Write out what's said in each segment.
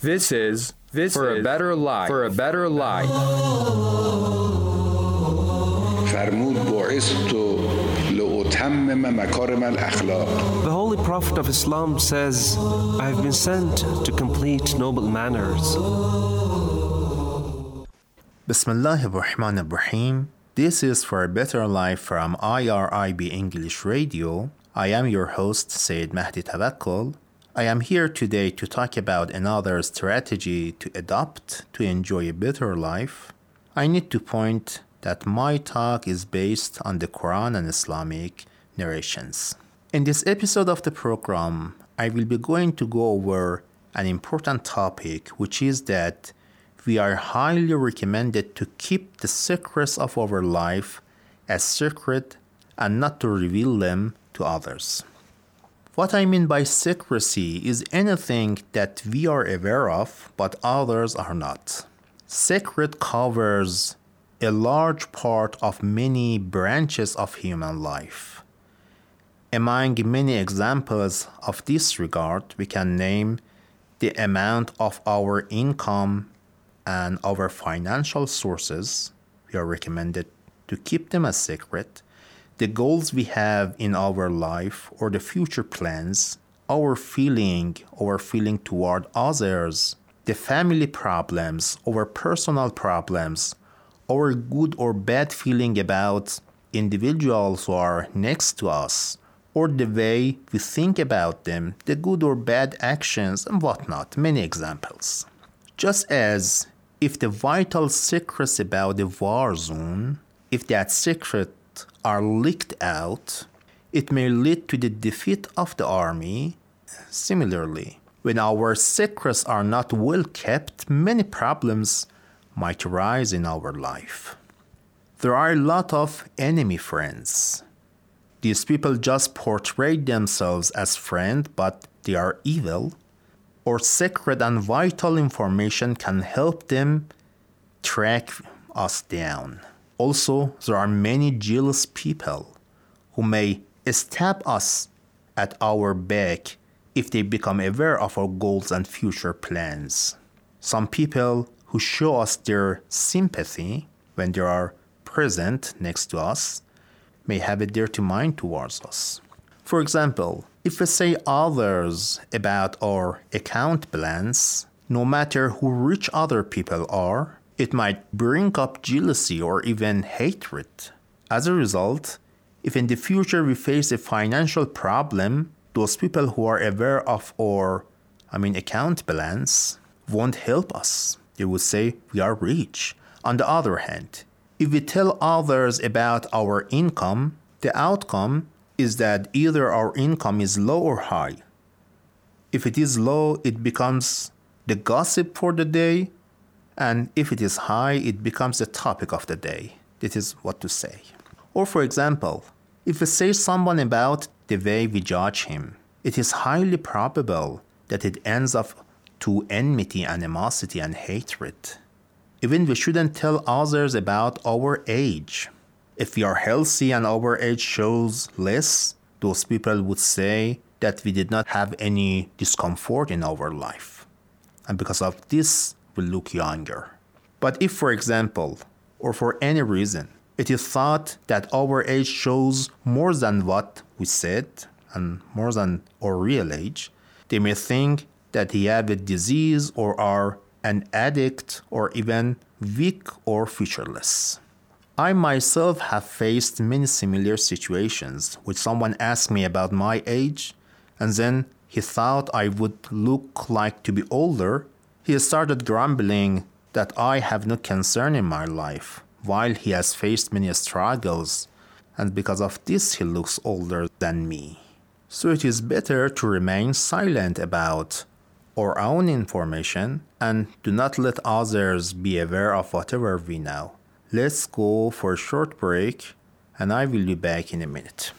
This for a better life. For a better life. فرمود بعثت لأتمم مكارم الأخلاق. The Holy Prophet of Islam says, I have been sent to complete noble manners. Bismillah ar-Rahman ar-Rahim. This is For a Better Life from IRIB English Radio. I am your host, Sayyid Mahdi Tawakkol. I am here today to talk about another strategy to adopt to enjoy a better life. I need to point that my talk is based on the Quran and Islamic narrations. In this episode of the program, I will be going to go over an important topic, which is that we are highly recommended to keep the secrets of our life as secret and not to reveal them to others. What I mean by secrecy is anything that we are aware of but others are not. Secret covers a large part of many branches of human life. Among many examples of this regard, we can name the amount of our income and our financial sources. We are recommended to keep them a secret. The goals we have in our life or the future plans, our feeling toward others, the family problems, our personal problems, our good or bad feeling about individuals who are next to us, or the way we think about them, the good or bad actions and whatnot, many examples. Just as if the vital secrets about the war zone, if that secret are leaked out, it may lead to the defeat of the army. Similarly, when our secrets are not well kept, many problems might arise in our life. There are a lot of enemy friends. These people just portray themselves as friends, but they are evil. Or secret and vital information can help them track us down. Also, there are many jealous people who may stab us at our back if they become aware of our goals and future plans. Some people who show us their sympathy when they are present next to us may have a dirty mind towards us. For example, if we say others about our account balance, no matter who rich other people are, it might bring up jealousy or even hatred. As a result, if in the future we face a financial problem, those people who are aware of our account balance won't help us. They would say we are rich. On the other hand, if we tell others about our income, the outcome is that either our income is low or high. If it is low, it becomes the gossip for the day, and if it is high, it becomes the topic of the day. That is what to say. Or for example, if we say someone about the way we judge him, it is highly probable that it ends up to enmity, animosity, and hatred. Even we shouldn't tell others about our age. If we are healthy and our age shows less, those people would say that we did not have any discomfort in our life. And because of this, we look younger. But if, for example, or for any reason, it is thought that our age shows more than what we said and more than our real age, they may think that he have a disease or are an addict or even weak or featureless. I myself have faced many similar situations with someone asked me about my age and then he thought I would look like to be older. He started grumbling that I have no concern in my life while he has faced many struggles, and because of this he looks older than me. So it is better to remain silent about our own information and do not let others be aware of whatever we know. Let's go for a short break and I will be back in a minute.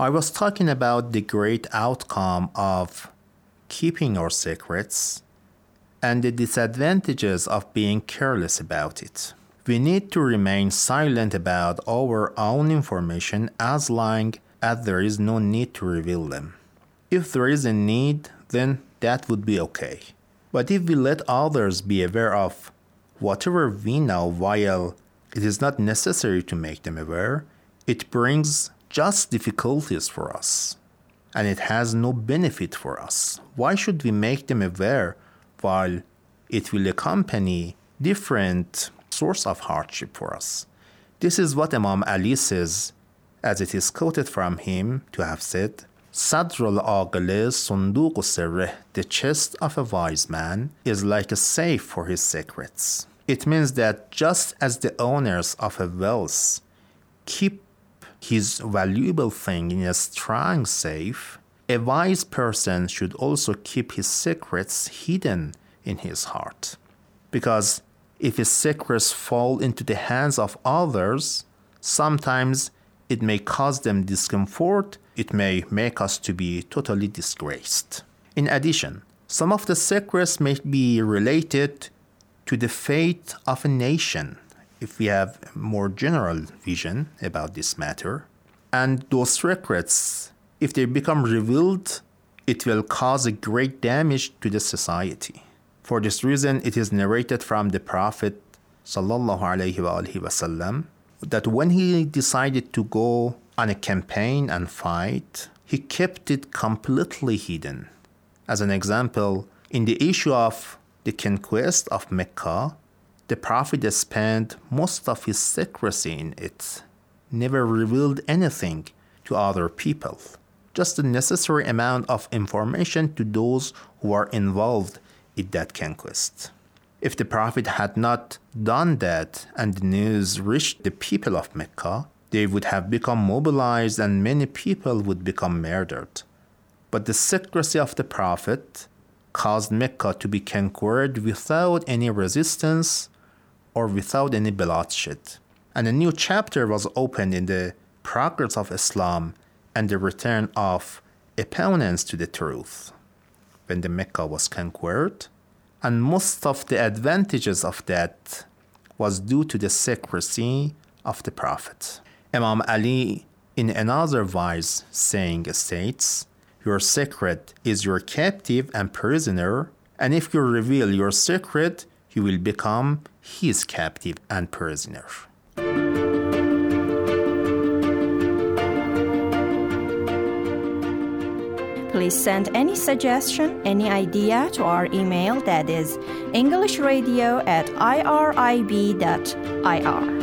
I was talking about the great outcome of keeping our secrets and the disadvantages of being careless about it. We need to remain silent about our own information as long as there is no need to reveal them. If there is a need, then that would be okay. But if we let others be aware of whatever we know while it is not necessary to make them aware, it brings just difficulties for us, and it has no benefit for us. Why should we make them aware while it will accompany different source of hardship for us? This is what Imam Ali says, as it is quoted from him to have said, Sadr al-Aqil sunduq sirrih, the chest of a wise man is like a safe for his secrets. It means that just as the owners of a wealth keep his valuable thing in a strong safe, a wise person should also keep his secrets hidden in his heart. Because if his secrets fall into the hands of others, sometimes it may cause them discomfort, it may make us to be totally disgraced. In addition, some of the secrets may be related to the fate of a nation, if we have a more general vision about this matter. And those secrets, if they become revealed, it will cause a great damage to the society. For this reason, it is narrated from the Prophet ﷺ that when he decided to go on a campaign and fight, he kept it completely hidden. As an example, in the issue of the conquest of Mecca, the Prophet spent most of his secrecy in it, never revealed anything to other people, just the necessary amount of information to those who are involved in that conquest. If the Prophet had not done that and the news reached the people of Mecca, they would have become mobilized and many people would become murdered. But the secrecy of the Prophet caused Mecca to be conquered without any resistance or without any bloodshed. And a new chapter was opened in the progress of Islam and the return of opponents to the truth when the Mecca was conquered. And most of the advantages of that was due to the secrecy of the Prophet. Imam Ali, in another wise saying, states, your secret is your captive and prisoner, and if you reveal your secret, you will become his captive and prisoner. Please send any suggestion, any idea to our email, that is englishradio@irib.ir.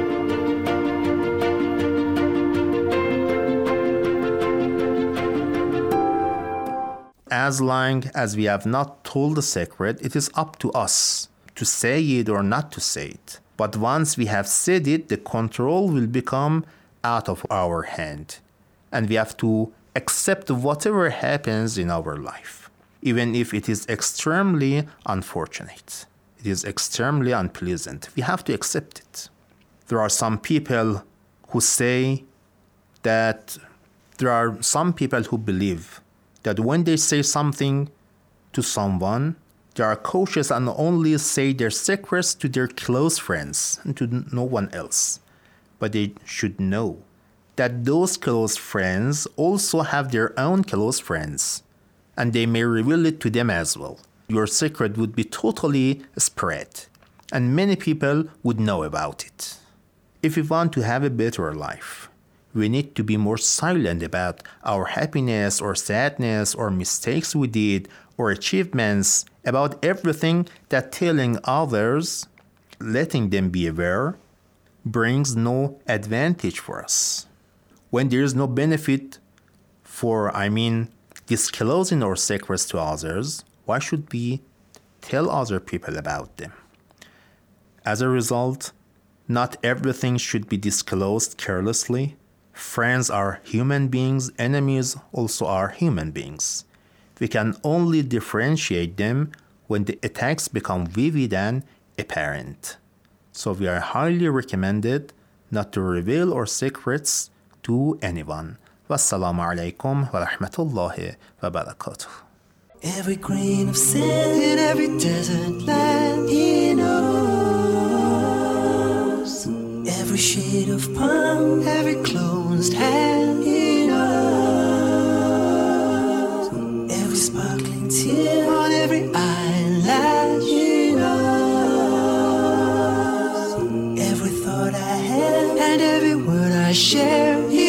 As long as we have not told the secret, it is up to us to say it or not to say it. But once we have said it, the control will become out of our hand. And we have to accept whatever happens in our life, even if it is extremely unfortunate. It is extremely unpleasant. We have to accept it. There are some people who say that there are some people who believe that when they say something to someone, they are cautious and only say their secrets to their close friends and to no one else. But they should know that those close friends also have their own close friends, and they may reveal it to them as well. Your secret would be totally spread, and many people would know about it. If we want to have a better life, we need to be more silent about our happiness or sadness or mistakes we did or achievements, about everything that telling others, letting them be aware, brings no advantage for us. When there is no benefit for, disclosing our secrets to others, why should we tell other people about them? As a result, not everything should be disclosed carelessly. Friends are human beings, enemies also are human beings. We can only differentiate them when the attacks become vivid and apparent. So we are highly recommended not to reveal our secrets to anyone. Wassalamu alaikum wa rahmatullahi wa barakatuh. Every grain of sand in every desert land he knows. Every shade of palm, every closed hand he knows. Every sparkling tear on every eyelash he knows. Every thought I have and every word I share he